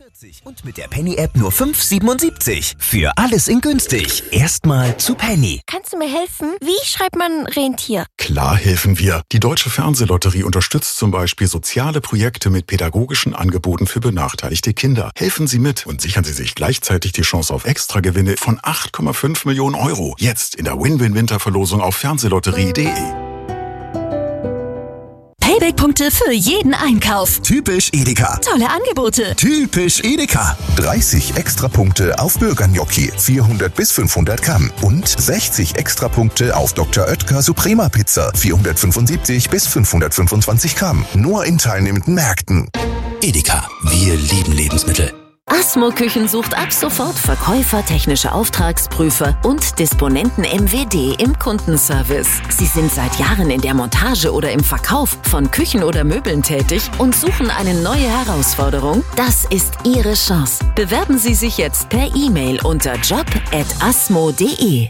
Und mit der Penny-App nur 5,77. Für alles in günstig. Erstmal zu Penny. Kannst du mir helfen? Wie schreibt man Rentier? Klar helfen wir. Die Deutsche Fernsehlotterie unterstützt zum Beispiel soziale Projekte mit pädagogischen Angeboten für benachteiligte Kinder. Helfen Sie mit und sichern Sie sich gleichzeitig die Chance auf Extragewinne von 8,5 Millionen Euro. Jetzt in der Win-Win-Winterverlosung auf fernsehlotterie.de. Payback-Punkte für jeden Einkauf. Typisch Edeka. Tolle Angebote. Typisch Edeka. 30 Extrapunkte auf Bürgergnocchi, 400 bis 500 Gramm. Und 60 Extrapunkte auf Dr. Oetker Suprema Pizza, 475 bis 525 Gramm. Nur in teilnehmenden Märkten. Edeka, wir lieben Lebensmittel. Asmo Küchen sucht ab sofort Verkäufer, technische Auftragsprüfer und Disponenten MWD im Kundenservice. Sie sind seit Jahren in der Montage oder im Verkauf von Küchen oder Möbeln tätig und suchen eine neue Herausforderung? Das ist Ihre Chance. Bewerben Sie sich jetzt per E-Mail unter job@asmo.de.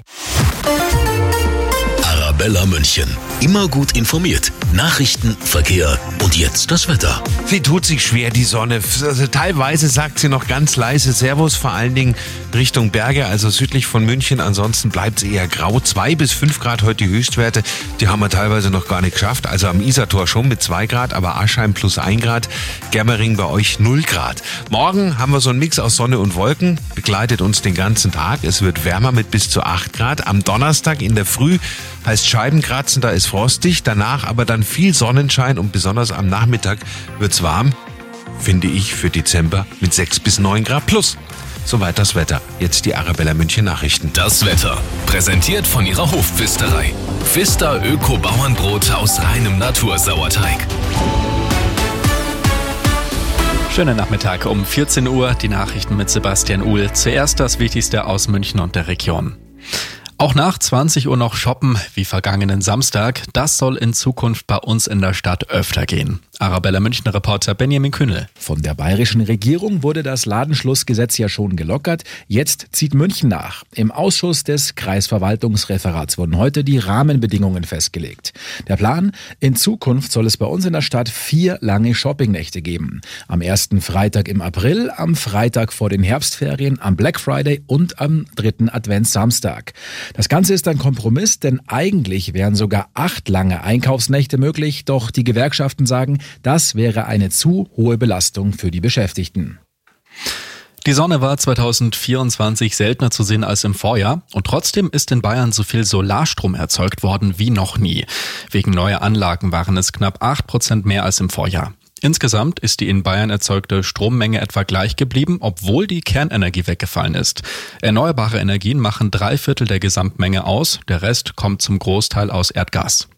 Arabella München. Immer gut informiert. Nachrichten, Verkehr und jetzt das Wetter. Sie tut sich schwer, die Sonne. Also teilweise sagt sie noch ganz leise Servus, vor allen Dingen Richtung Berge, also südlich von München. Ansonsten bleibt es eher grau. 2 bis 5 Grad heute die Höchstwerte. Die haben wir teilweise noch gar nicht geschafft. Also am Isartor schon mit 2 Grad, aber Aschheim plus 1 Grad. Germering bei euch 0 Grad. Morgen haben wir so einen Mix aus Sonne und Wolken. Begleitet uns den ganzen Tag. Es wird wärmer mit bis zu 8 Grad. Am Donnerstag in der Früh heißt Scheibenkratzen, da ist frostig. Danach aber dann viel Sonnenschein und besonders am Nachmittag wird's warm, finde ich, für Dezember mit 6 bis 9 Grad plus. Soweit das Wetter. Jetzt die Arabella München Nachrichten. Das Wetter. Präsentiert von ihrer Hofpfisterei. Pfister Öko-Bauernbrot aus reinem Natursauerteig. Schönen Nachmittag um 14 Uhr. Die Nachrichten mit Sebastian Uhl. Zuerst das Wichtigste aus München und der Region. Auch nach 20 Uhr noch shoppen, wie vergangenen Samstag. Das soll in Zukunft bei uns in der Stadt öfter gehen. Arabella München-Reporter Benjamin Kühnel. Von der bayerischen Regierung wurde das Ladenschlussgesetz ja schon gelockert. Jetzt zieht München nach. Im Ausschuss des Kreisverwaltungsreferats wurden heute die Rahmenbedingungen festgelegt. Der Plan: In Zukunft soll es bei uns in der Stadt 4 lange Shoppingnächte geben. Am ersten Freitag im April, am Freitag vor den Herbstferien, am Black Friday und am 3. Adventssamstag. Das Ganze ist ein Kompromiss, denn eigentlich wären sogar 8 lange Einkaufsnächte möglich. Doch die Gewerkschaften sagen, das wäre eine zu hohe Belastung für die Beschäftigten. Die Sonne war 2024 seltener zu sehen als im Vorjahr und trotzdem ist in Bayern so viel Solarstrom erzeugt worden wie noch nie. Wegen neuer Anlagen waren es knapp 8% mehr als im Vorjahr. Insgesamt ist die in Bayern erzeugte Strommenge etwa gleich geblieben, obwohl die Kernenergie weggefallen ist. Erneuerbare Energien machen 3/4 der Gesamtmenge aus, der Rest kommt zum Großteil aus Erdgas.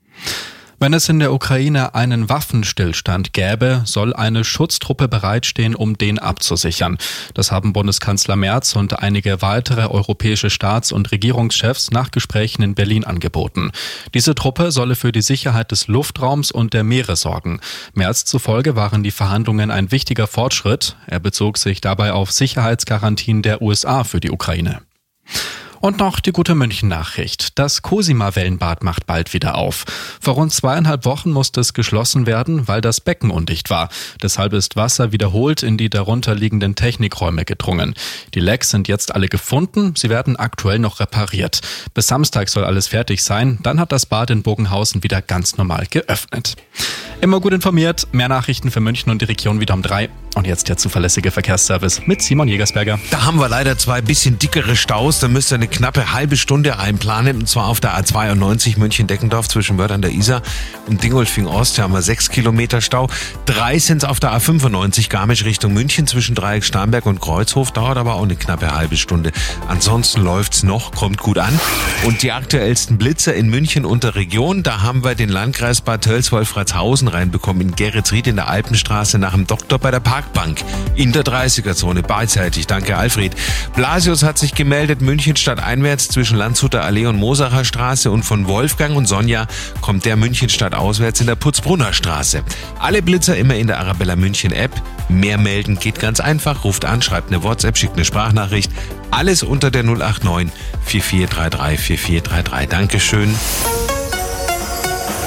Wenn es in der Ukraine einen Waffenstillstand gäbe, soll eine Schutztruppe bereitstehen, um den abzusichern. Das haben Bundeskanzler Merz und einige weitere europäische Staats- und Regierungschefs nach Gesprächen in Berlin angeboten. Diese Truppe solle für die Sicherheit des Luftraums und der Meere sorgen. Merz zufolge waren die Verhandlungen ein wichtiger Fortschritt. Er bezog sich dabei auf Sicherheitsgarantien der USA für die Ukraine. Und noch die gute München-Nachricht. Das Cosima-Wellenbad macht bald wieder auf. Vor rund 2,5 Wochen musste es geschlossen werden, weil das Becken undicht war. Deshalb ist Wasser wiederholt in die darunterliegenden Technikräume gedrungen. Die Lecks sind jetzt alle gefunden, sie werden aktuell noch repariert. Bis Samstag soll alles fertig sein, dann hat das Bad in Bogenhausen wieder ganz normal geöffnet. Immer gut informiert, mehr Nachrichten für München und die Region wieder um 3. Und jetzt der zuverlässige Verkehrsservice mit Simon Jägersberger. Da haben wir leider 2 bisschen dickere Staus. Da müsst ihr eine knappe halbe Stunde einplanen. Und zwar auf der A92 München-Deckendorf zwischen Wörth an der Isar und Dingolfing-Ost. Da haben wir 6 Kilometer Stau. 3 sind es auf der A95 Garmisch Richtung München zwischen Dreieck-Starnberg und Kreuzhof. Dauert aber auch eine knappe halbe Stunde. Ansonsten läuft's noch, kommt gut an. Und die aktuellsten Blitzer in München und der Region. Da haben wir den Landkreis Bad Tölz-Wolfratshausen reinbekommen. In Geretsried in der Alpenstraße nach dem Doktor bei der Parkbank. In der 30er-Zone beidseitig. Danke, Alfred. Blasius hat sich gemeldet. München stadteinwärts zwischen Landshuter Allee und Mosacher Straße. Und von Wolfgang und Sonja kommt der München stadtauswärts in der Putzbrunner Straße. Alle Blitzer immer in der Arabella München App. Mehr melden geht ganz einfach. Ruft an, schreibt eine WhatsApp, schickt eine Sprachnachricht. Alles unter der 089 4433 4433. Dankeschön.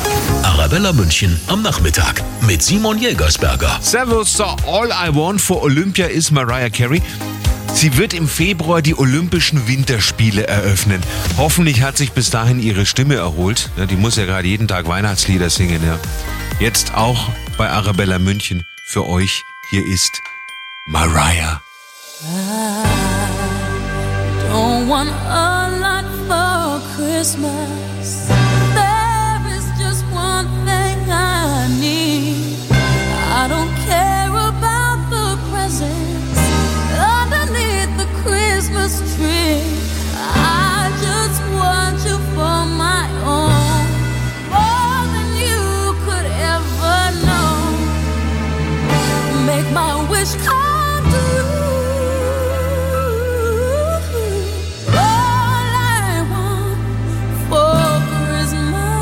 Arabella München am Nachmittag mit Simon Jägersberger. Servus, so all I want for Olympia ist Mariah Carey. Sie wird im Februar die Olympischen Winterspiele eröffnen. Hoffentlich hat sich bis dahin ihre Stimme erholt. Ja, die muss ja gerade jeden Tag Weihnachtslieder singen. Ja. Jetzt auch bei Arabella München für euch. Hier ist Mariah. I don't want a lot for Christmas. There is just one thing I need. I don't care about the presents underneath the Christmas tree. I just want you for my own, more than you could ever know. Make my wish come true. All I want for Christmas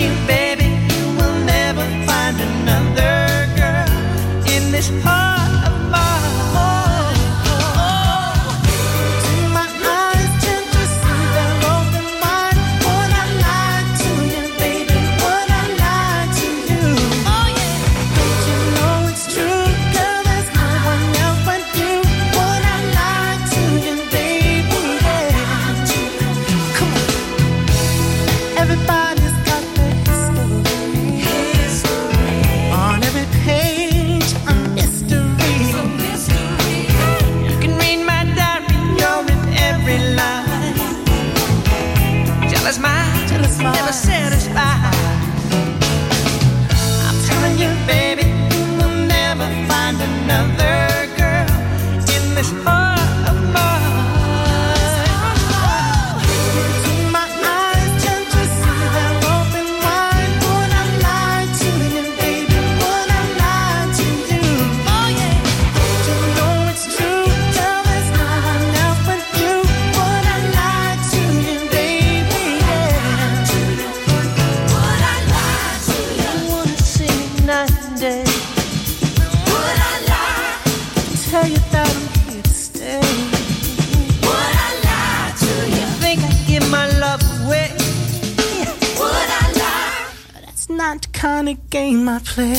you, baby, you will never find another girl in this heart of mine. My eyes tend to see their open wide. Would I lie to you, baby? Would I lie to you? Oh yeah. Don't you know it's true, girl? There's no one else but you. Would I lie to you, baby? Yeah. Come on. Everybody's got their history. On every page, a mystery. You can read my diary, you're in every line. Jealous mind, never satisfied. I'm telling you, baby, you will never find another girl in this heart of mine. My eyes tend to see their open wide. Would I lie to you, baby? Would I lie to you? Oh yeah. Don't you know it's true, girl? There's no one else but you. Would I lie to you, baby? Yeah. Would I lie to you? I wanna see you night and day. Would I lie? Tell you that I'm here to stay. Would I lie to you? Think I give my love away? Would I lie? That's not the kind of game I play.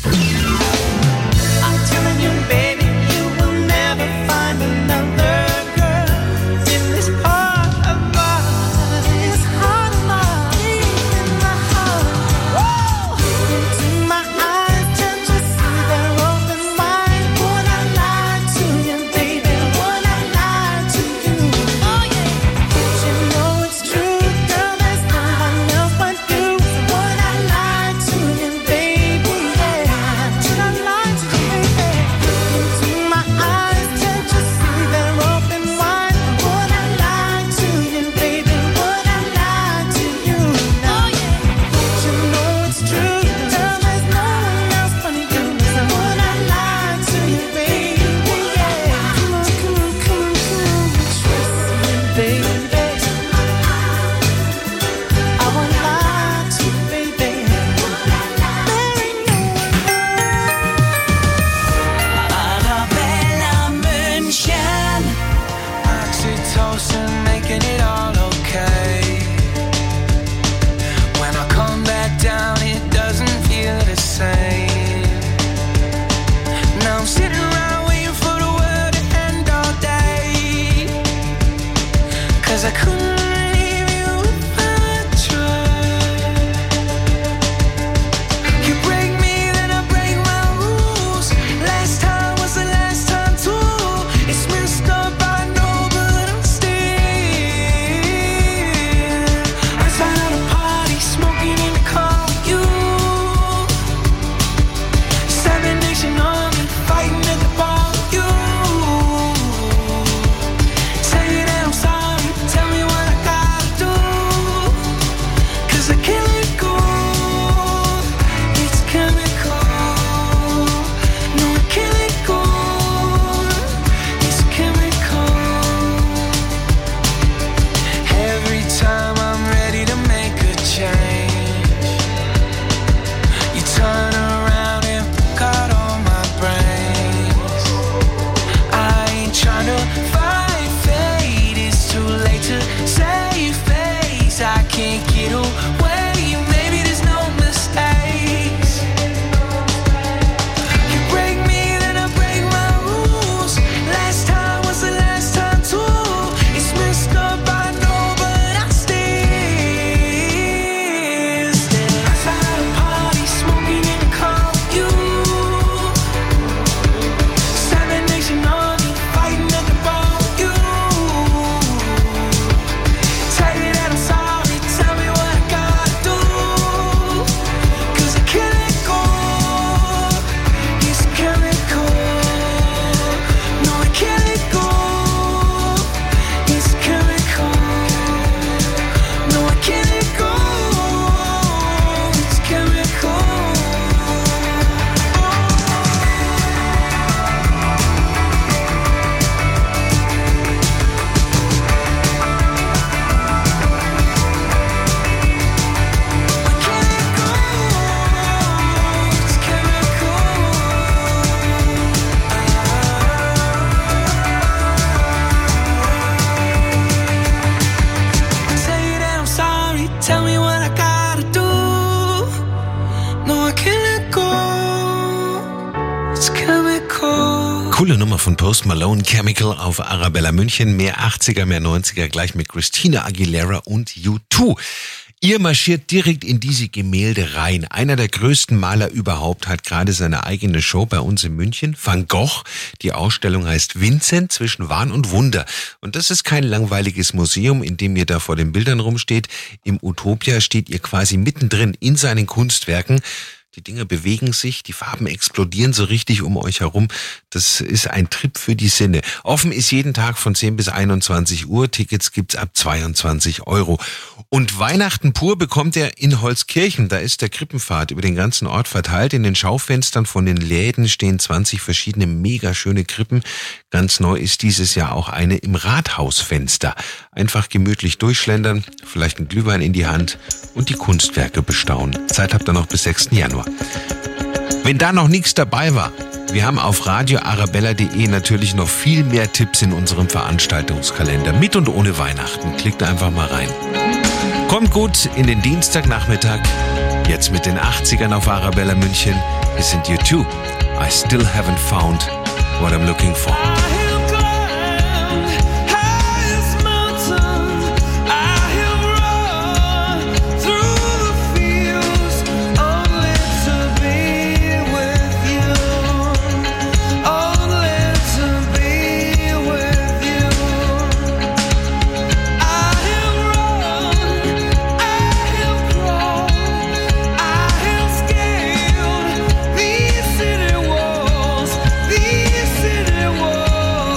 I'm telling you, baby, you will never find another girl in this heart of mine. This heart of mine, deep in my heart. Into my eyes tend to see their open wide. Would I lie to you, baby? Would I lie to you? Oh yeah. Don't you know it's true, girl? There's no one else but you. Would I lie to you, baby? Yeah. Would I lie to you, baby? Into my eyes tend to see their open wide. Would I lie to you, baby? Would I lie to you? Oh yeah. Don't you know it's true, girl? There's no one else but you. So would I lie to you, baby? Yeah. Come on, come on, come on, come on. Trust me, baby. I won't lie to you, baby. There ain't no Annabella München. Oxytocin making it all okay. When I come back down, it doesn't feel the same. Now I'm sitting around waiting for the world to end all day. 'Cause I couldn't leave you if I tried. You break me, then I break my rules. Last time was the last time too. It's messed up, I know, but I'm still. I was out at a party, smoking in the car with you. 7 Nation Army, fighting at the bar with you. Say that I'm sorry, tell me what I gotta do. 'Cause I can't let go. It's chemical. No, I can't let go. It's chemical. Every time I'm ready to make a change, you turn around and cut all my brains. I ain't trying to fight fate. It's too late to save face. I can't get away Coole Nummer von Post Malone, Chemical auf Arabella München. Mehr 80er, mehr 90er, gleich mit Christina Aguilera und U2. Ihr marschiert direkt in diese Gemälde rein. Einer der größten Maler überhaupt hat gerade seine eigene Show bei uns in München. Van Gogh. Die Ausstellung heißt Vincent zwischen Wahn und Wunder. Und das ist kein langweiliges Museum, in dem ihr da vor den Bildern rumsteht. Im Utopia steht ihr quasi mittendrin in seinen Kunstwerken. Die Dinger bewegen sich, die Farben explodieren so richtig um euch herum. Das ist ein Trip für die Sinne. Offen ist jeden Tag von 10 bis 21 Uhr. Tickets gibt's ab 22 €. Und Weihnachten pur bekommt ihr in Holzkirchen. Da ist der Krippenpfad über den ganzen Ort verteilt. In den Schaufenstern von den Läden stehen 20 verschiedene mega schöne Krippen. Ganz neu ist dieses Jahr auch eine im Rathausfenster. Einfach gemütlich durchschlendern, vielleicht ein Glühwein in die Hand und die Kunstwerke bestaunen. Zeit habt ihr noch bis 6. Januar. Wenn da noch nichts dabei war, wir haben auf radioarabella.de natürlich noch viel mehr Tipps in unserem Veranstaltungskalender. Mit und ohne Weihnachten. Klickt einfach mal rein. Kommt gut in den Dienstagnachmittag. Jetzt mit den 80ern auf Arabella München. Wir sind U2. I still haven't found what I'm looking for. These city walls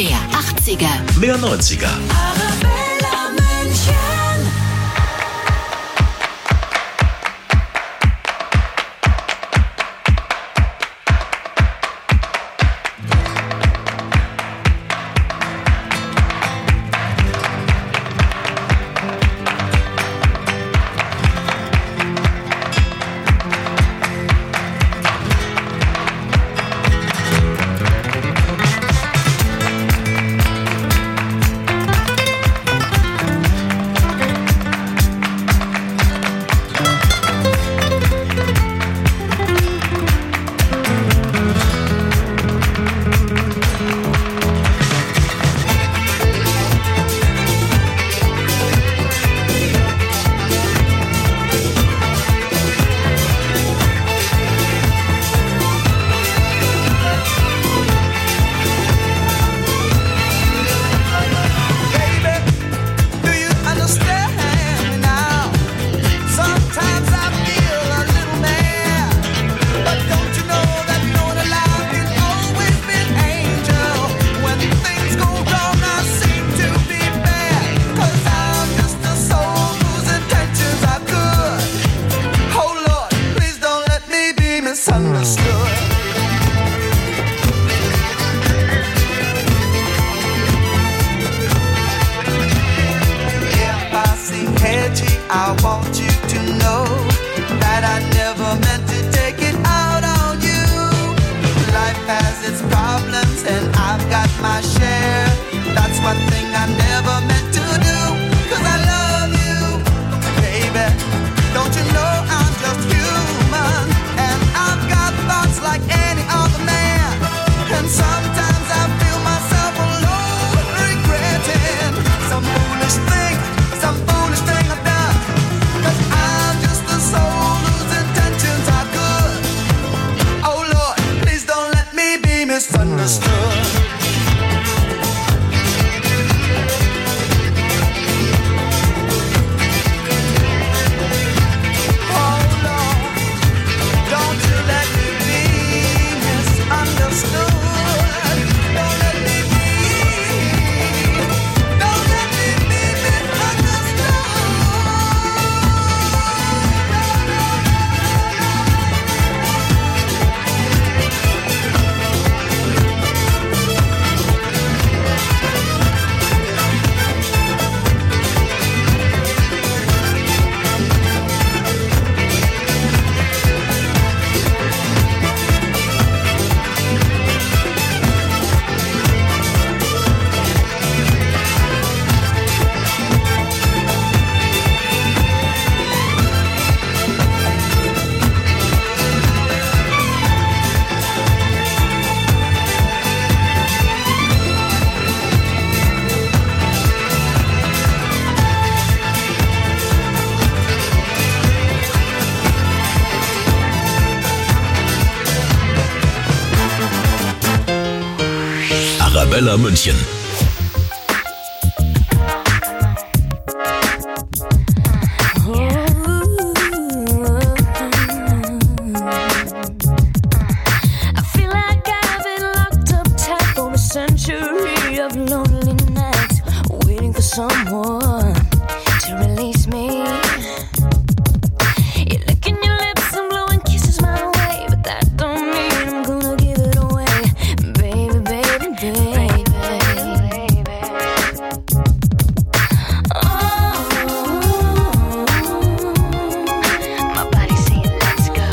Mehr 80er. Mehr 90er. Arabella München. I want you to know that I never meant to take it out on you. Life has its problems and I've got my share. That's one thing I never meant to do. 'Cause I love you, baby. Don't you know I'm just human? And I've got thoughts like any other man. And sometimes I feel myself alone, regretting some foolish thing I've done. 'Cause I'm just a soul whose intentions are good. Oh Lord, please don't let me be misunderstood. Arabella München. I feel like I've been locked up tight for a century of lonely nights, waiting for someone to release me. You're licking your lips and blowing kisses my way, but that don't mean I'm gonna give it away, baby, baby, baby. My body's saying let's go,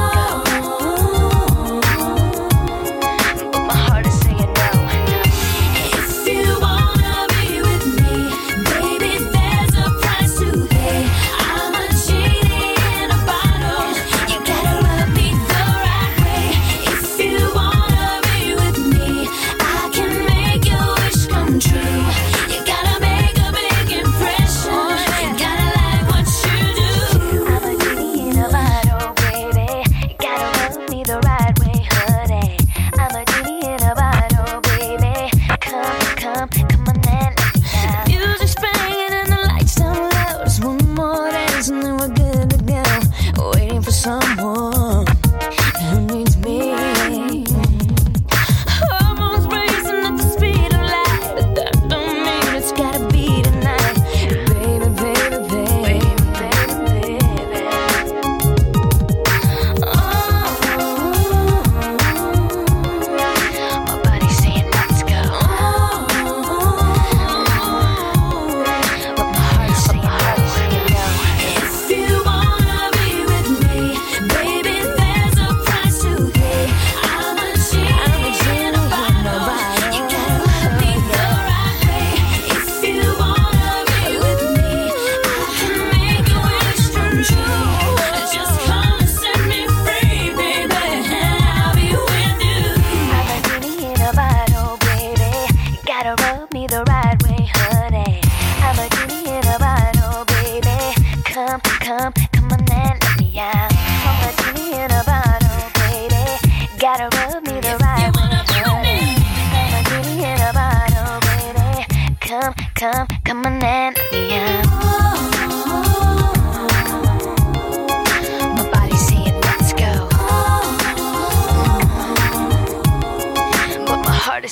but my heart is saying no. If you wanna be with me, baby, there's a price to pay. I'm a genie in a bottle. You gotta love me the right way. If you wanna be with me, I can make your wish come true. You gotta make a big impression. Gotta like what you do. I'm a genie in a bottle, baby. You gotta love me the right way, honey. I'm a genie in a bottle, baby. Come on and let me out. The music's playing and the lights down low. Just one more dance and then we're good to go. Waiting for someone who needs me. Hormones racing at the speed of light.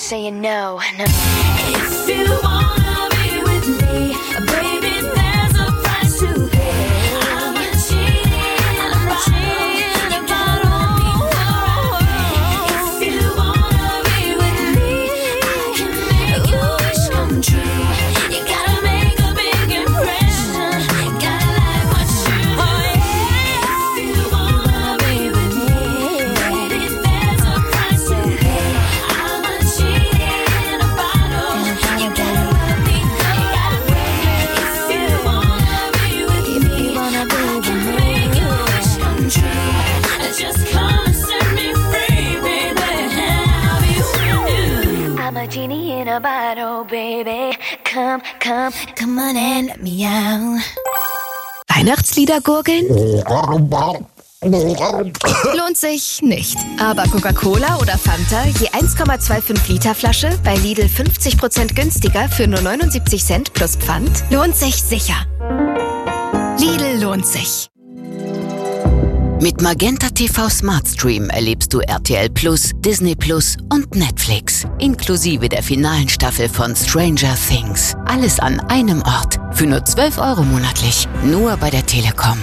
saying no. If you wanna be with me, baby, there's a price to pay. I'm a cheating about If you wanna be with me, I can make your wish come true. You gotta make a big impression. Gotta like what you do. If you wanna be with me, baby, there's a price to pay. I'm a cheating about you gotta let me go. If you wanna be with me, I can make your wish come true. Just come and set me free, baby. I'll be with you. I'm a genie in a bottle, baby. Come on and let me out. Weihnachtslieder gurgeln? Lohnt sich nicht. Aber Coca-Cola oder Fanta je 1,25 Liter Flasche bei Lidl 50% günstiger für nur 79 Cent plus Pfand lohnt sich sicher. Lidl lohnt sich. Mit Magenta TV Smart Stream erlebst du RTL Plus, Disney Plus und Netflix. Inklusive der finalen Staffel von Stranger Things. Alles an einem Ort. Für nur 12 € monatlich. Nur bei der Telekom.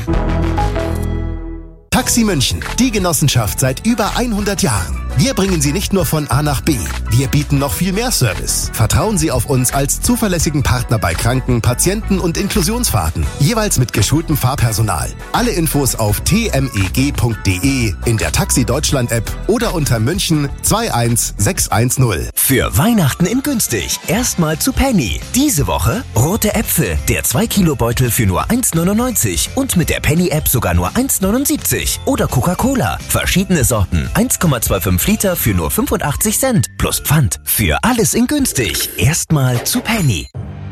Taxi München, die Genossenschaft seit über 100 Jahren. Wir bringen Sie nicht nur von A nach B, wir bieten noch viel mehr Service. Vertrauen Sie auf uns als zuverlässigen Partner bei Kranken, Patienten und Inklusionsfahrten. Jeweils mit geschultem Fahrpersonal. Alle Infos auf tmeg.de, in der Taxi Deutschland App oder unter München 21610. Für Weihnachten in günstig. Erstmal zu Penny. Diese Woche rote Äpfel. Der 2-Kilo-Beutel für nur 1,99 und mit der Penny-App sogar nur 1,79. Oder Coca-Cola. Verschiedene Sorten. 1,25 Liter für nur 85 Cent. Plus Pfand. Für alles in günstig. Erstmal zu Penny.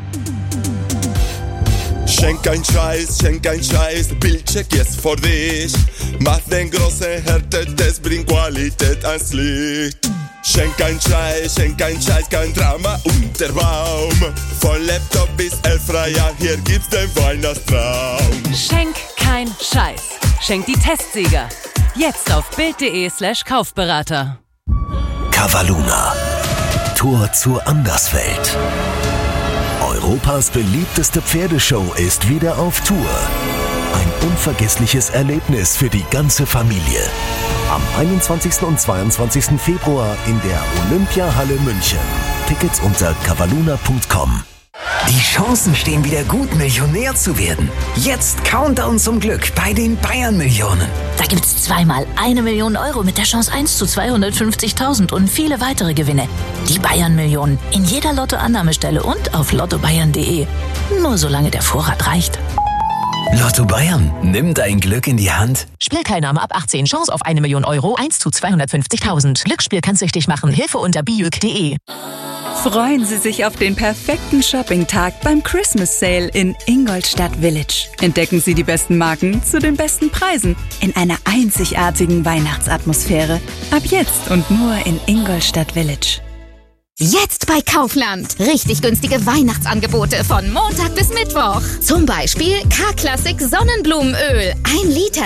Schenk ein Scheiß, Bildcheck jest für dich. Mach den großen Härtetest, bring Qualität ans Licht. Schenk ein Scheiß, kein Drama unter Baum. Von Laptop bis Airfryer, hier gibt's den Weihnachtstraum. Schenk kein Scheiß. Schenk die Testsieger. Jetzt auf Bild.de/Kaufberater. Cavaluna. Tor zur Anderswelt. Europas beliebteste Pferdeshow ist wieder auf Tour. Ein unvergessliches Erlebnis für die ganze Familie. Am 21. und 22. Februar in der Olympiahalle München. Tickets unter cavaluna.com. Die Chancen stehen wieder gut, Millionär zu werden. Jetzt Countdown zum Glück bei den Bayern-Millionen. Da gibt's zweimal 1 Million € mit der Chance 1 zu 250.000 und viele weitere Gewinne. Die Bayern-Millionen in jeder Lottoannahmestelle und auf lottobayern.de. Nur solange der Vorrat reicht. Lotto Bayern, nimm dein Glück in die Hand. Spielteilnahme ab 18. Chance auf 1 Million €, 1 zu 250.000. Glücksspiel kann süchtig machen. Hilfe unter bijuk.de. Freuen Sie sich auf den perfekten Shopping-Tag beim Christmas Sale in Ingolstadt Village. Entdecken Sie die besten Marken zu den besten Preisen in einer einzigartigen Weihnachtsatmosphäre. Ab jetzt und nur in Ingolstadt Village. Jetzt bei Kaufland. Richtig günstige Weihnachtsangebote von Montag bis Mittwoch. Zum Beispiel K-Classic Sonnenblumenöl. 1 Liter,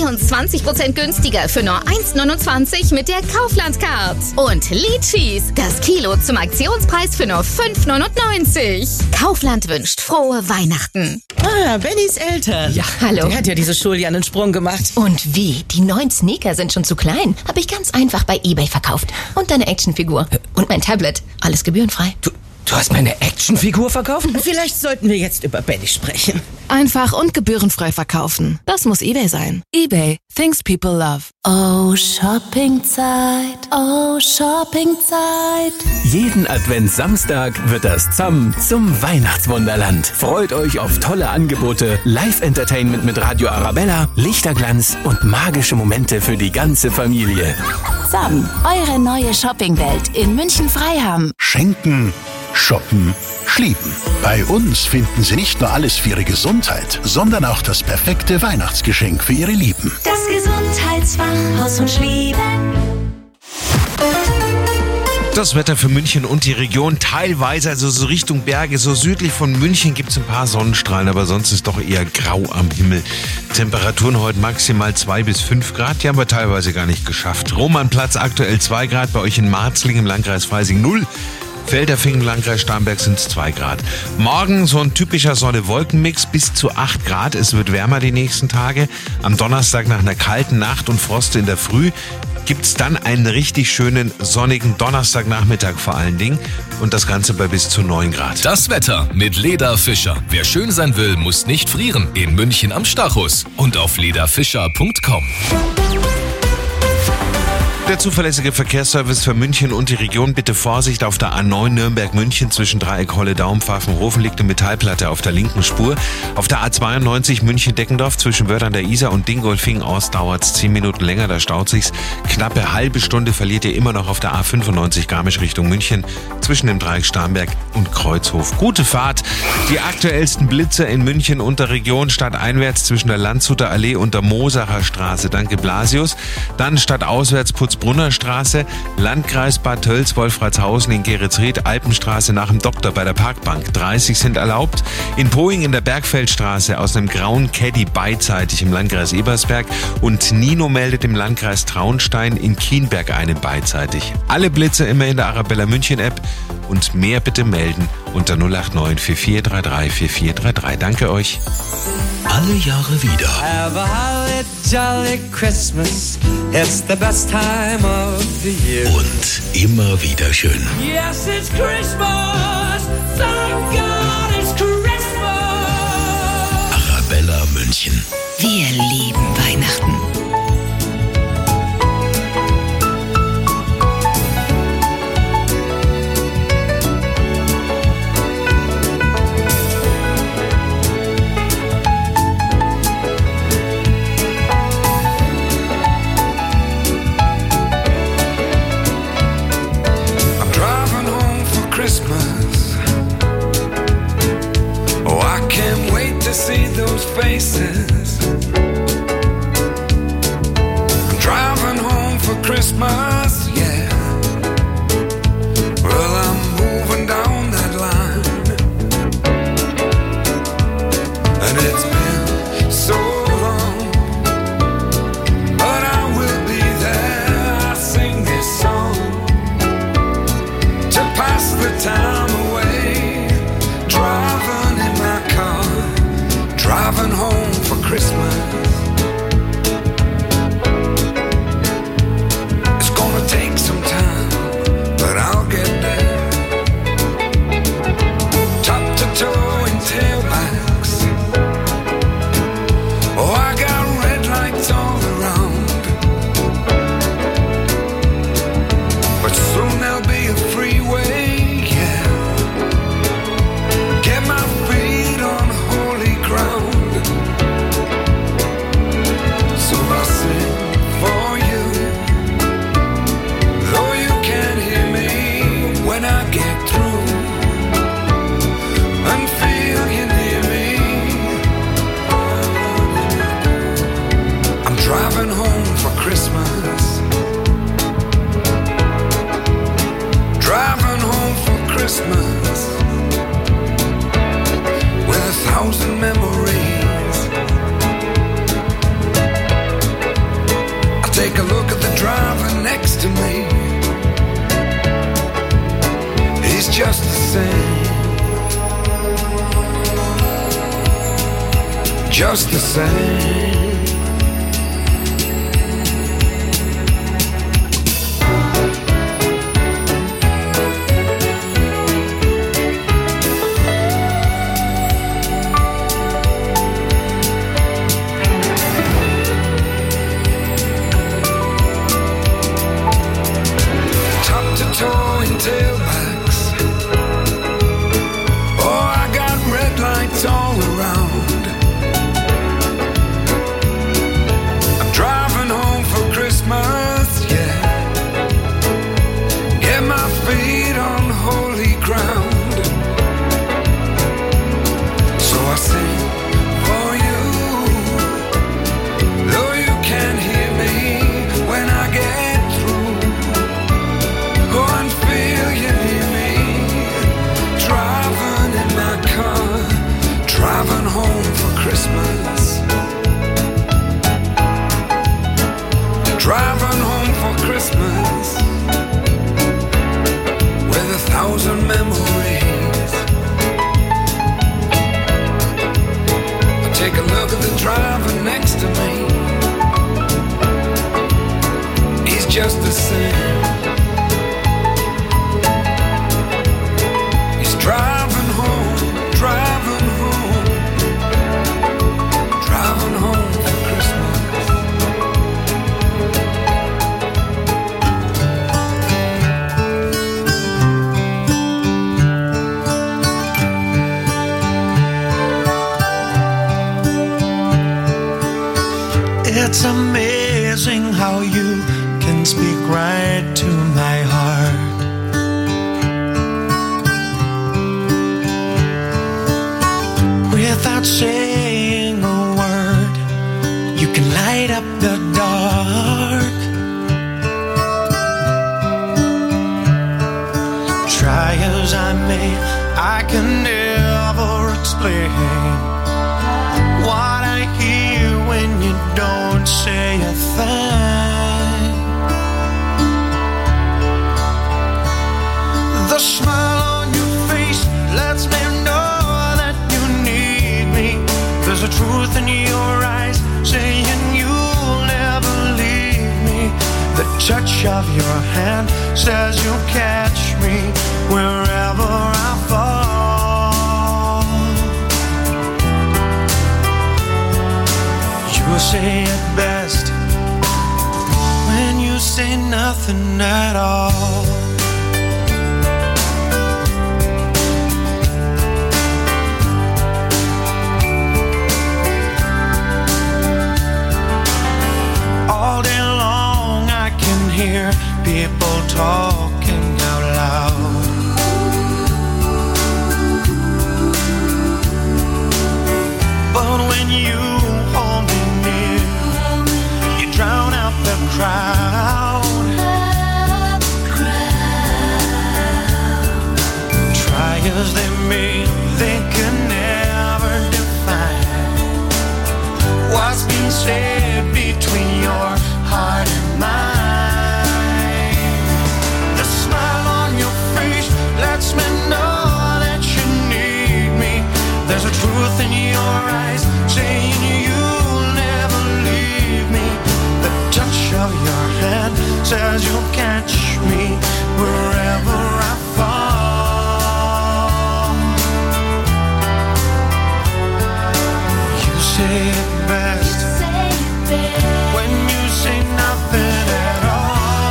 23% günstiger für nur 1,29 mit der Kaufland-Card. Und Litschis, das Kilo zum Aktionspreis für nur 5,99. Kaufland wünscht frohe Weihnachten. Ah, Bennys Eltern. Ja, hallo. Der hat ja diese Schuljahr einen Sprung gemacht. Und wie? Die neuen Sneaker sind schon zu klein. Habe ich ganz einfach bei eBay verkauft. Und deine Actionfigur. Und mein Tablet. Alles gebührenfrei. Du hast meine Actionfigur verkauft? Vielleicht sollten wir jetzt über Benny sprechen. Einfach und gebührenfrei verkaufen. Das muss eBay sein. eBay. Things people love. Oh, Shoppingzeit. Oh, Shoppingzeit. Jeden Advents-Samstag wird das ZAM zum Weihnachtswunderland. Freut euch auf tolle Angebote, Live-Entertainment mit Radio Arabella, Lichterglanz und magische Momente für die ganze Familie. ZAM, eure neue Shoppingwelt in München-Freiham. Schenken, shoppen, schlieben. Bei uns finden Sie nicht nur alles für Ihre Gesundheit, sondern auch das perfekte Weihnachtsgeschenk für Ihre Lieben. Das Gesundheitsfach Haus und Schlieben. Das Wetter für München und die Region teilweise, also so Richtung Berge, so südlich von München gibt es ein paar Sonnenstrahlen, aber sonst ist doch eher grau am Himmel. Temperaturen heute maximal 2 bis 5 Grad, die haben wir teilweise gar nicht geschafft. Romannplatz aktuell 2 Grad, bei euch in Marzling im Landkreis Freising 0. Felderfingen im Landkreis Starnberg sind es 2 Grad. Morgen so ein typischer Sonne-Wolken-Mix bis zu 8 Grad. Es wird wärmer die nächsten Tage. Am Donnerstag nach einer kalten Nacht und Frost in der Früh gibt's dann einen richtig schönen sonnigen Donnerstagnachmittag vor allen Dingen und das Ganze bei bis zu 9 Grad. Das Wetter mit Leda Fischer. Wer schön sein will, muss nicht frieren. In München am Stachus und auf ledafischer.com. Der zuverlässige Verkehrsservice für München und die Region. Bitte Vorsicht auf der A9 Nürnberg-München zwischen Dreieck Holle-Daum-Pfaffenhofen liegt eine Metallplatte auf der linken Spur. Auf der A92 München-Deckendorf zwischen Wörth an der Isar und Dingolfing-Ost dauert es 10 Minuten länger, da staut sich's. Knappe halbe Stunde verliert ihr immer noch auf der A95 Garmisch Richtung München zwischen dem Dreieck Starnberg und Kreuzhof. Gute Fahrt. Die aktuellsten Blitze in München und der Region stadteinwärts zwischen der Landshuter Allee und der Mosacher Straße. Danke Blasius. Dann stadtauswärts Putzbrunner Straße, Landkreis Bad Tölz, Wolfratshausen in Geretsried, Alpenstraße nach dem Doktor bei der Parkbank. 30 sind erlaubt. In Poing in der Bergfeldstraße aus einem grauen Caddy beidseitig im Landkreis Ebersberg und Nino meldet im Landkreis Traunstein in Kienberg einen beidseitig. Alle Blitze immer in der Arabella München App und mehr bitte melden unter 089 4433 4433. Danke euch. Alle Jahre wieder. Have a holly jolly Christmas. It's the best time of the year. Und immer wieder schön. Yes, it's Christmas. Thank God it's Christmas. Arabella München. Wir lieben Weihnachten. Christmas. Oh, I can't wait to see those faces. I'm driving home for Christmas, yeah. Well, I'm moving down that line, and it's been so long, but I will be there. I sing this song to pass the time away, driving in my car, driving home for Christmas. It's gonna take some time, but I'll get there. Top to toe in tailbacks. Oh, I got red lights all around, but soon there'll be a freeway. Driving home for Christmas. Driving home for Christmas with 1,000 memories. I take a look at the driver next to me. He's just the same. Just the same. Towing tailbacks. Oh, I got red lights all around. just the same. He's driving home, driving home, driving home for Christmas. It's amazing how you can speak right to my heart. Without saying a word, you can light up the dark. Try as I may, I can never explain what I hear when you don't say a thing. The smile on your face lets me know that you need me. There's a truth in your eyes saying you'll never leave me. The touch of your hand says you'll catch me wherever I fall. You say it best when you say nothing at all. All day long I can hear people talking out loud. But when you hold me near, you drown out the crowd. Try as they may, they can never define what's being said between your heart and mine. The smile on your face lets me know that you need me. There's a truth in your eyes saying you'll never leave me. The touch of your hand says you'll catch me wherever I fall. You say it best when you say nothing at all.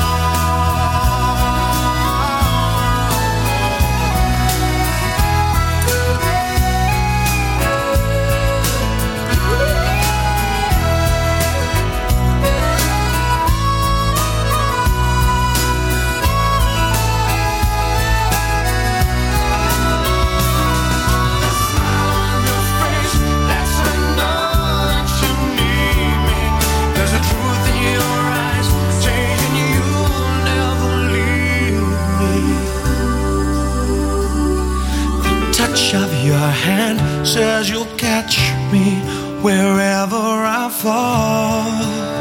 Of your hand says you'll catch me wherever I fall.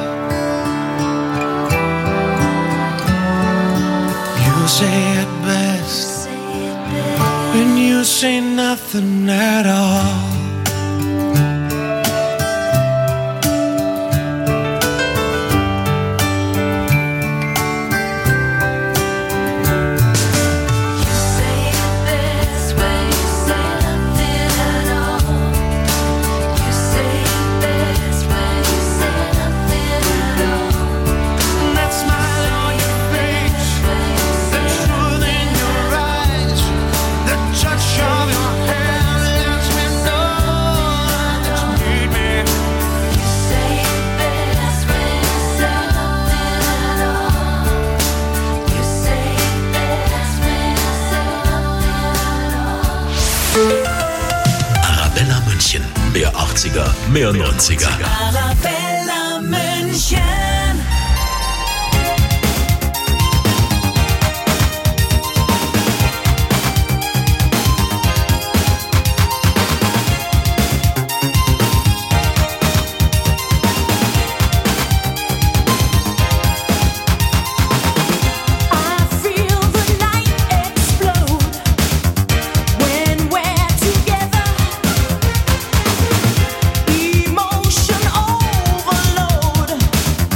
You say it best when you say nothing at all. Arabella München. Mehr 80er, mehr 90er. Arabella München. Emotion overload.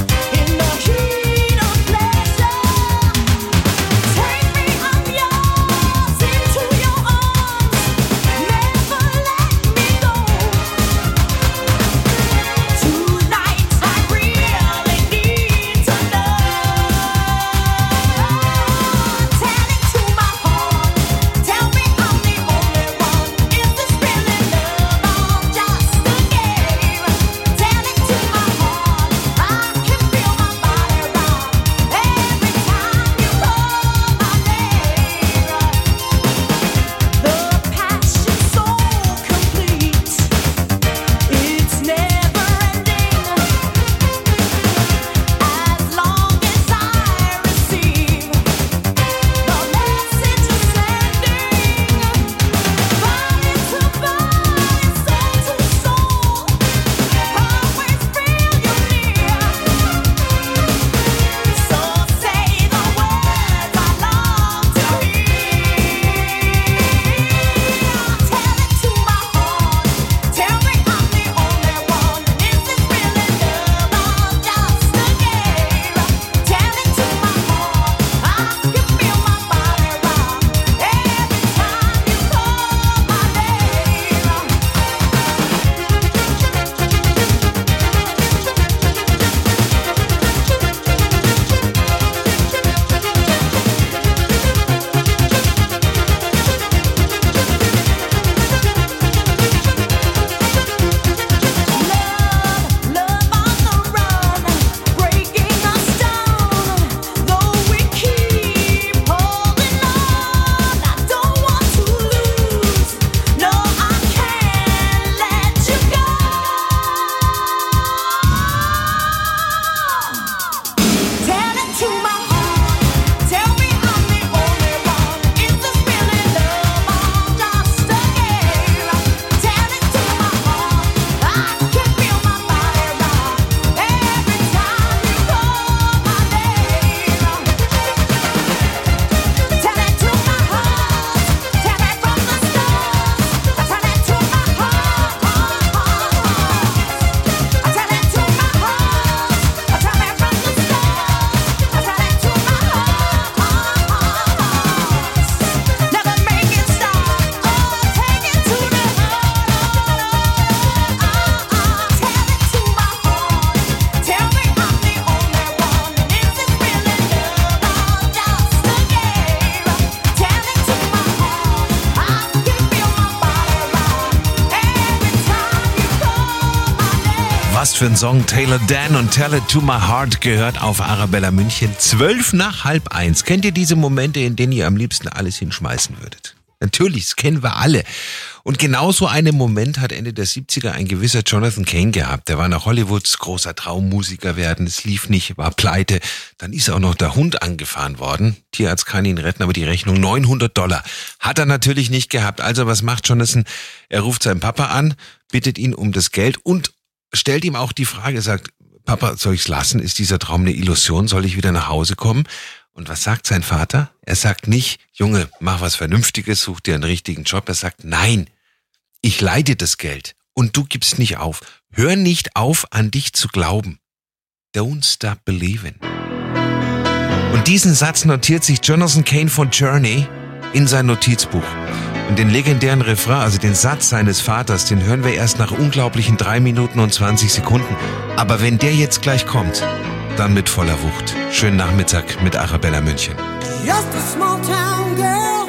für einen Song? Taylor Dan und Tell It To My Heart gehört auf Arabella München. 1:12. Kennt ihr diese Momente, in denen ihr am liebsten alles hinschmeißen würdet? Natürlich, das kennen wir alle. Und genauso einen Moment hat Ende der 70er ein gewisser Jonathan Cain gehabt. Der war nach Hollywoods großer Traummusiker werden. Es lief nicht, war pleite. Dann ist auch noch der Hund angefahren worden. Tierarzt kann ihn retten, aber die Rechnung $900 hat er natürlich nicht gehabt. Also was macht Jonathan? Er ruft seinen Papa an, bittet ihn um das Geld und stellt ihm auch die Frage, sagt, Papa, soll ich's lassen? Ist dieser Traum eine Illusion? Soll ich wieder nach Hause kommen? Und was sagt sein Vater? Er sagt nicht, Junge, mach was Vernünftiges, such dir einen richtigen Job. Er sagt, nein, ich leihe dir das Geld und du gibst nicht auf. Hör nicht auf, an dich zu glauben. Don't stop believing. Und diesen Satz notiert sich Jonathan Cain von Journey in sein Notizbuch. Und den legendären Refrain, also den Satz seines Vaters, den hören wir erst nach unglaublichen 3 Minuten und 20 Sekunden. Aber wenn der jetzt gleich kommt, dann mit voller Wucht. Schönen Nachmittag mit Arabella München. Just a small town girl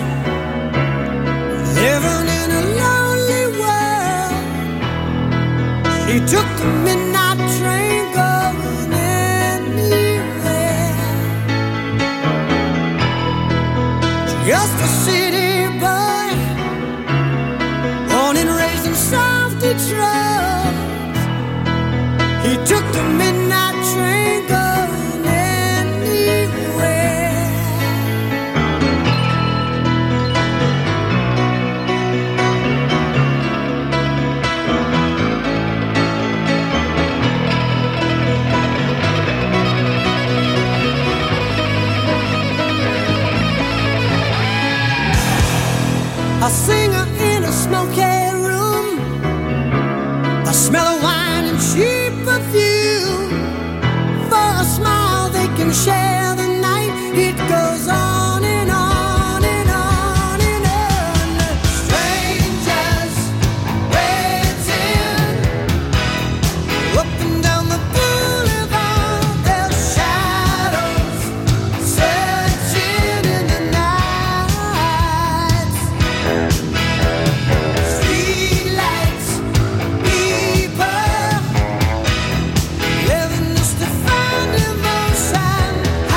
living in a lonely world. She took the midnight train going anywhere. Just a city boy, born and raised in South Detroit. He took the midnight train going anywhere. A singer in a smoky room, a smell of wine and cheap perfume. For a smile they can share the night. It goes on and on and on and on. Strangers waiting up and down the boulevard. Their shadows searching in the night. Streetlights, people living just to find emotion.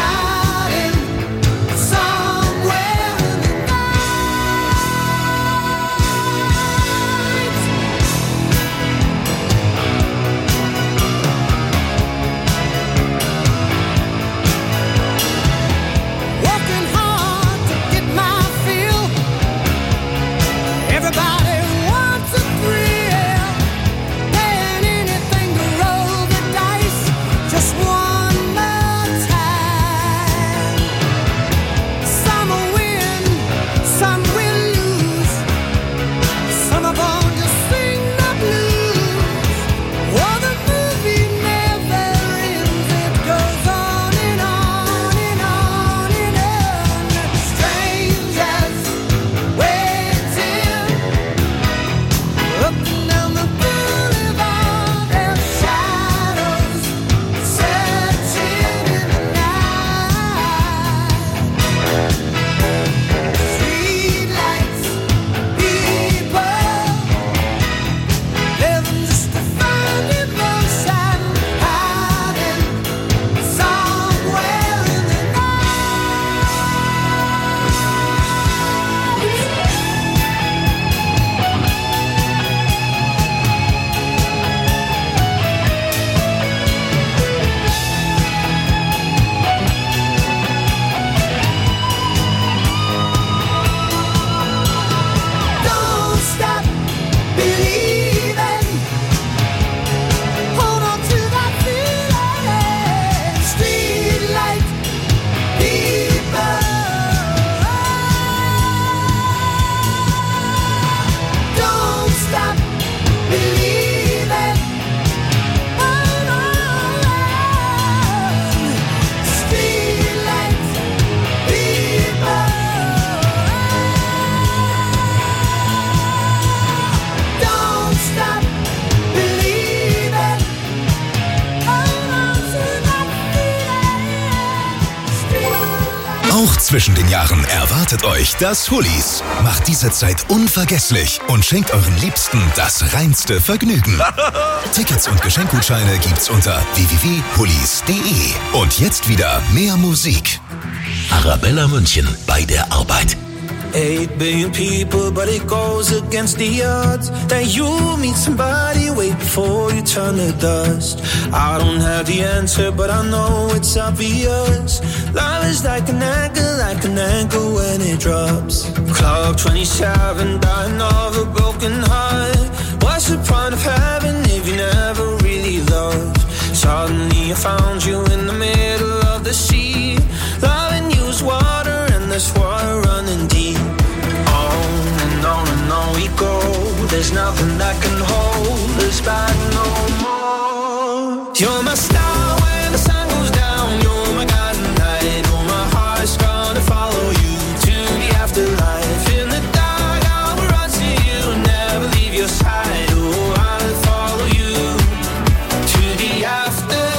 Auch zwischen den Jahren erwartet euch das Hullis. Macht diese Zeit unvergesslich und schenkt euren Liebsten das reinste Vergnügen. Tickets und Geschenkgutscheine gibt's unter www.hullis.de. Und jetzt wieder mehr Musik. Arabella München bei der Arbeit. 8 billion people, but it goes against the odds that you meet somebody way before you turn to dust. I don't have the answer, but I know it's obvious. Love is like an anchor when it drops. Clock 27, dying of a broken heart. What's the point of having if you never really loved? Suddenly I found you in the middle of the sea. Loving you's water and this water running deep. On and on we go. There's nothing that can hold us back no more. You're my star when the sun goes down. You're my guiding light. Oh, my heart's gonna follow you to the afterlife. In the dark I'll run to you, never leave your side. Oh, I'll follow you to the afterlife.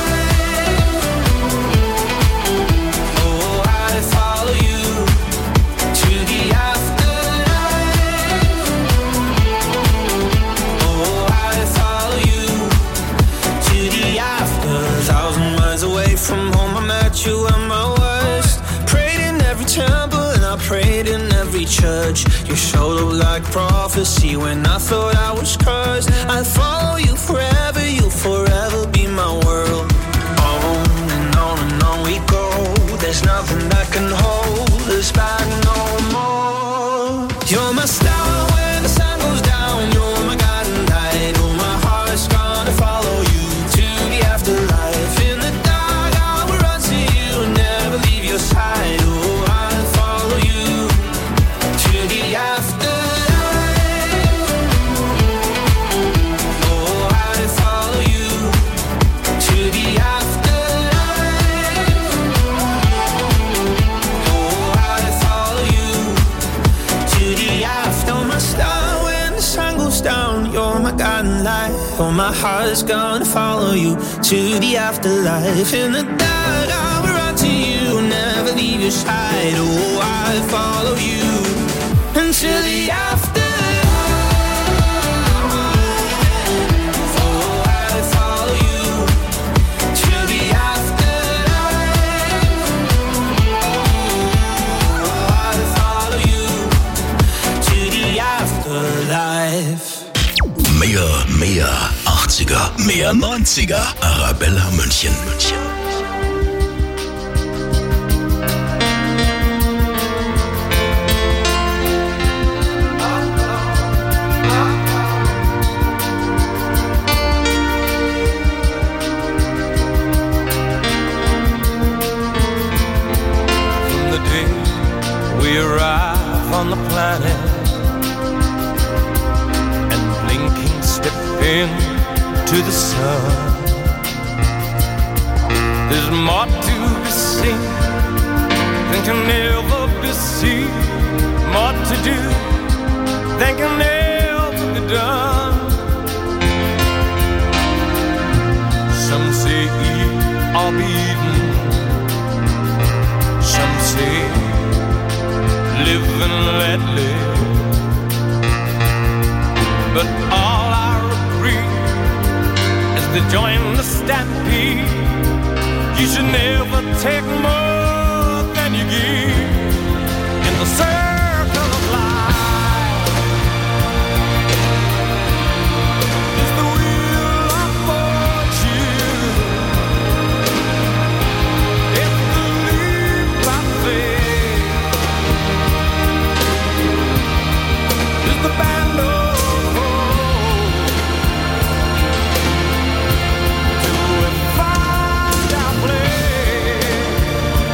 Oh, I'll follow you to the afterlife. From home I met you at my worst. Prayed in every temple and I prayed in every church. You showed up like prophecy when I thought I was cursed. I'll follow you forever, you'll forever be my world. On and on we go. There's nothing that can hold us back no more. You're my star when the sun goes down. You're my guiding light. Oh, my heart's gonna follow you to the afterlife. In the your side, oh, I'll follow you to the afterlife. Oh, I'll follow you to the afterlife. Oh, I'll follow you to the after. My star when the sun goes down, you're my guiding light. Oh, my heart's gonna follow you to the afterlife. In the dark, I'll run to you, never leave your side. Oh, I'll follow you until the afterlife. Oh, I'll follow you to the afterlife. Oh, I'll follow you to the afterlife. Mehr 80er, mehr 90er. Arabella München. We arrive on the planet and blinking step into the sun. There's more to be seen than can ever be seen, more to do than can ever be done. Some say eat or be eaten, some say live and let live. But all I agree is to join the stampede. You should never take more than you give in the circle of life. It's the wheel of fortune. It's the leap I faith. It's the band of hope. Do we find our place?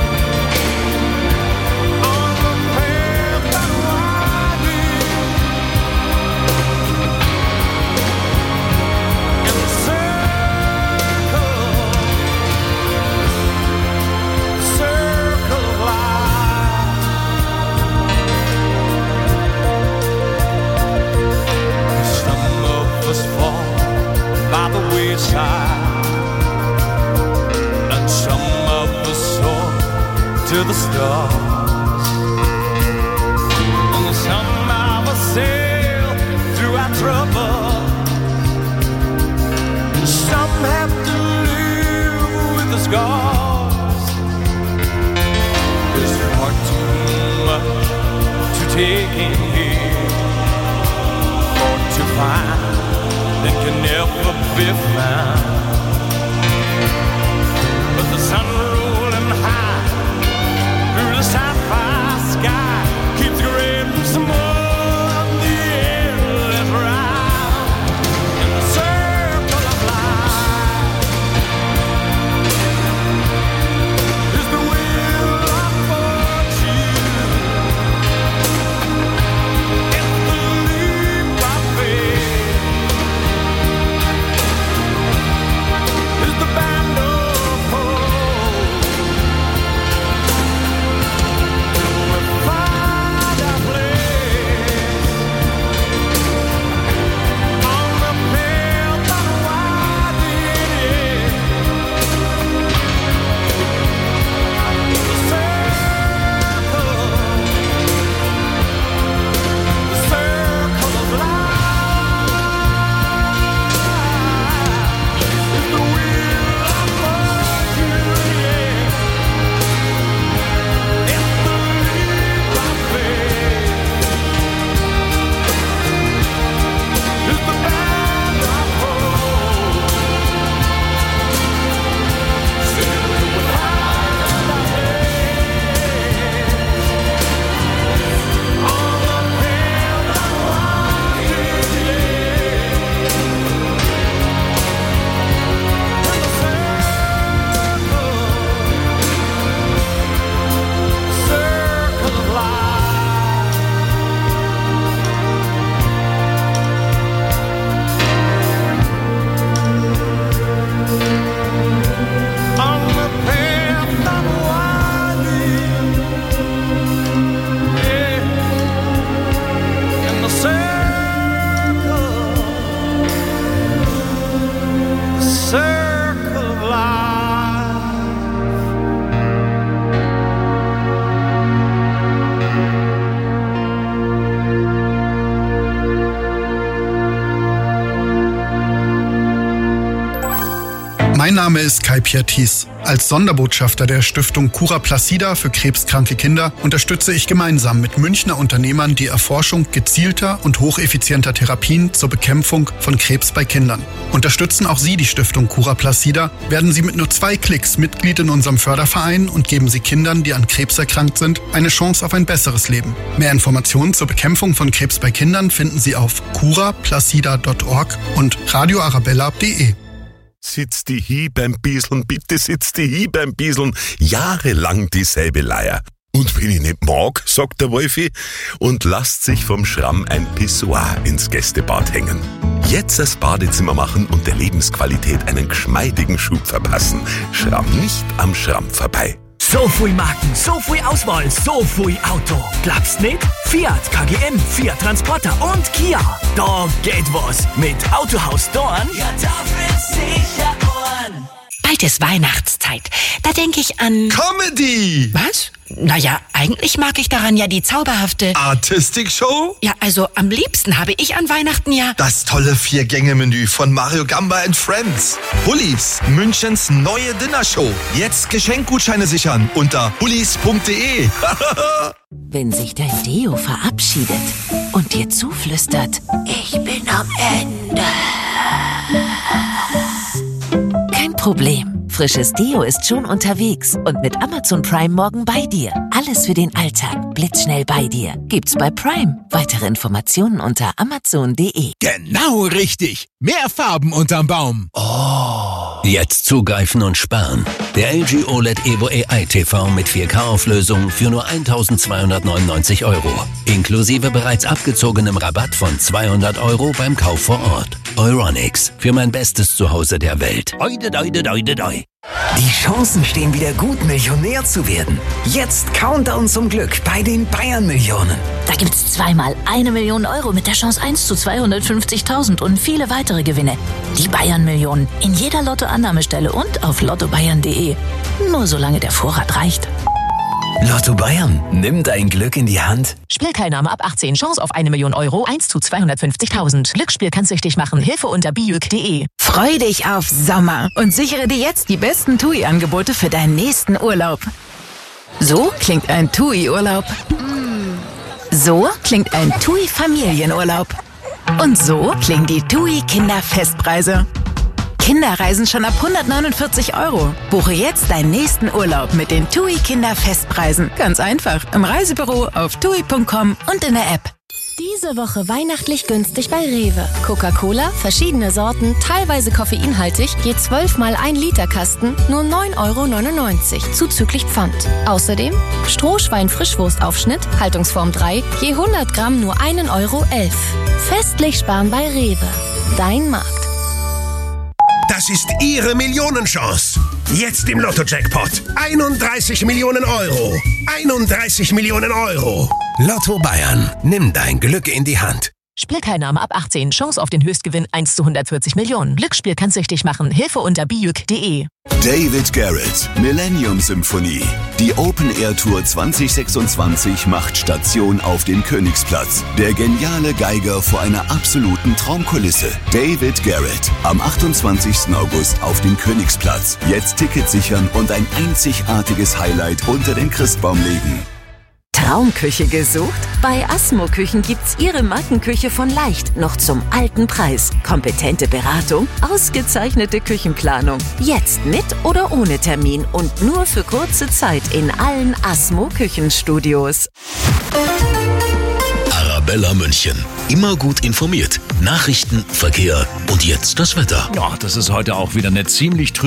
to the stars. And somehow we'll sail through our trouble. Some have to live with the scars. There's far too much to take in here, or to find that can never be found. But the sun rolling high through the sapphire sky keeps creating some more of the endless ride in the circle of life. Is the wheel of fortune? It's the leap of faith. Is the band of hope? We find our place on the pale but winding edge. The circle of life is the wheel of fortune, yeah. It's the leap of faith. It's the band of hope. Still we find our place on the pale but winding edge. In the circle of life. On the path that winding, yeah, in the circle of life. Mein Name ist Kai-Pierre Thies. Als Sonderbotschafter der Stiftung Cura Placida für krebskranke Kinder unterstütze ich gemeinsam mit Münchner Unternehmern die Erforschung gezielter und hocheffizienter Therapien zur Bekämpfung von Krebs bei Kindern. Unterstützen auch Sie die Stiftung Cura Placida, werden Sie mit nur 2 Klicks Mitglied in unserem Förderverein und geben Sie Kindern, die an Krebs erkrankt sind, eine Chance auf ein besseres Leben. Mehr Informationen zur Bekämpfung von Krebs bei Kindern finden Sie auf curaplacida.org und radioarabella.de. Sitz die hi beim Bieseln, bitte sitz die hi beim Bieseln. Jahrelang dieselbe Leier. Und wenn ich nicht mag, sagt der Wolfi, und lasst sich vom Schramm ein Pissoir ins Gästebad hängen. Jetzt das Badezimmer machen und der Lebensqualität einen geschmeidigen Schub verpassen. Schramm nicht am Schramm vorbei. So viel Marken, so viel Auswahl, so viel Auto. Glaubst nicht? Fiat, KGM, Fiat Transporter und Kia. Da geht was. Mit Autohaus Dorn. Ja, da wird's sicher Ohren. Bald ist Weihnachtszeit. Da denke ich an... Comedy! Was? Naja, eigentlich mag ich daran ja die zauberhafte... Artistic Show? Ja, also am liebsten habe ich an Weihnachten ja... Das tolle 4-Gänge-Menü von Mario Gamba and Friends. Hullis, Münchens neue Dinnershow. Jetzt Geschenkgutscheine sichern unter hullis.de. Wenn sich dein Deo verabschiedet und dir zuflüstert, ich bin am Ende. Kein Problem. Frisches Deo ist schon unterwegs und mit Amazon Prime morgen bei dir. Alles für den Alltag, blitzschnell bei dir. Gibt's bei Prime. Weitere Informationen unter amazon.de. Genau richtig. Mehr Farben unterm Baum. Oh. Jetzt zugreifen und sparen. Der LG OLED Evo AI TV mit 4K-Auflösung für nur 1.299 €. Inklusive bereits abgezogenem Rabatt von 200 € beim Kauf vor Ort. Euronics. Für mein bestes Zuhause der Welt. Oide, oide, oide, oide. Die Chancen stehen wieder gut, Millionär zu werden. Jetzt Countdown zum Glück bei den Bayern-Millionen. Da gibt's zweimal 1 Million Euro mit der Chance 1 zu 250.000 und viele weitere Gewinne. Die Bayern-Millionen in jeder Lottoannahmestelle und auf lottobayern.de. Nur solange der Vorrat reicht. Lotto Bayern, nimm dein Glück in die Hand. Spielteilnahme ab 18. Chance auf 1 Million Euro, 1 zu 250.000. Glücksspiel kann süchtig machen. Hilfe unter biüg.de. Freu dich auf Sommer und sichere dir jetzt die besten TUI-Angebote für deinen nächsten Urlaub. So klingt ein TUI-Urlaub. So klingt ein TUI-Familienurlaub. Und so klingen die TUI-Kinderfestpreise. Kinder reisen schon ab 149 €. Buche jetzt deinen nächsten Urlaub mit den TUI-Kinderfestpreisen. Ganz einfach im Reisebüro, auf tui.com und in der App. Diese Woche weihnachtlich günstig bei Rewe. Coca-Cola, verschiedene Sorten, teilweise koffeinhaltig, je 12 mal 1 Liter Kasten, nur 9,99 € zuzüglich Pfand. Außerdem Strohschwein-Frischwurstaufschnitt, Haltungsform 3, je 100 Gramm nur 1,11 €. Festlich sparen bei Rewe. Dein Markt. Das ist Ihre Millionenchance. Jetzt im Lotto-Jackpot. 31 Millionen Euro. 31 Millionen Euro. Lotto Bayern. Nimm dein Glück in die Hand. Spielteilnahme ab 18. Chance auf den Höchstgewinn 1 zu 140 Millionen. Glücksspiel kann süchtig machen. Hilfe unter biüg.de. David Garrett, Millennium Symphonie. Die Open Air Tour 2026 macht Station auf dem Königsplatz. Der geniale Geiger vor einer absoluten Traumkulisse. David Garrett. Am 28. August auf dem Königsplatz. Jetzt Ticket sichern und ein einzigartiges Highlight unter den Christbaum legen. Traumküche gesucht? Bei Asmo Küchen gibt's Ihre Markenküche von leicht noch zum alten Preis. Kompetente Beratung, ausgezeichnete Küchenplanung. Jetzt mit oder ohne Termin und nur für kurze Zeit in allen Asmo Küchenstudios. Arabella München. Immer gut informiert. Nachrichten, Verkehr und jetzt das Wetter. Ja, das ist heute auch wieder eine ziemlich trübe